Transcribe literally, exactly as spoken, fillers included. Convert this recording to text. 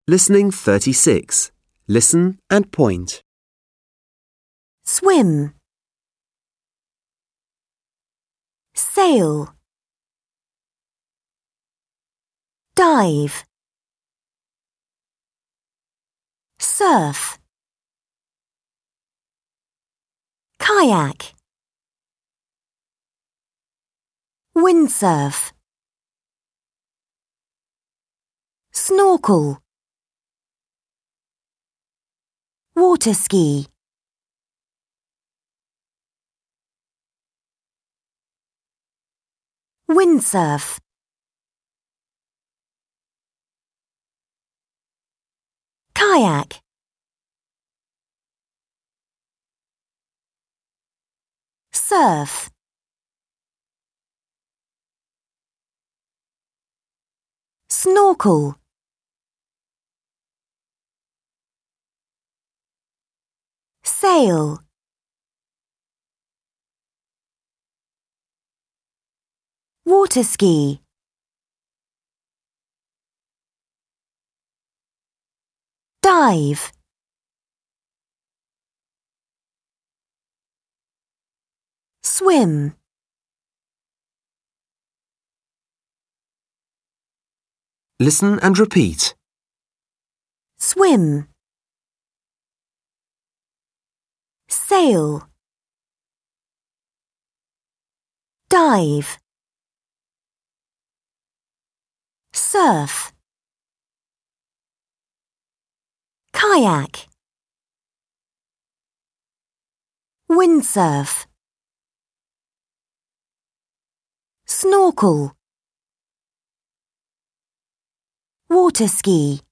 Listening thirty-six. Listen and point. Swim. Sail. Dive. Surf. Kayak. Windsurf. Snorkel. Water ski. Windsurf. Kayak. Surf. Snorkel. Sail. Water ski. Dive. Swim. Listen and repeat. Swim. Sail. Dive. Surf. Kayak. Windsurf. Snorkel. Water ski.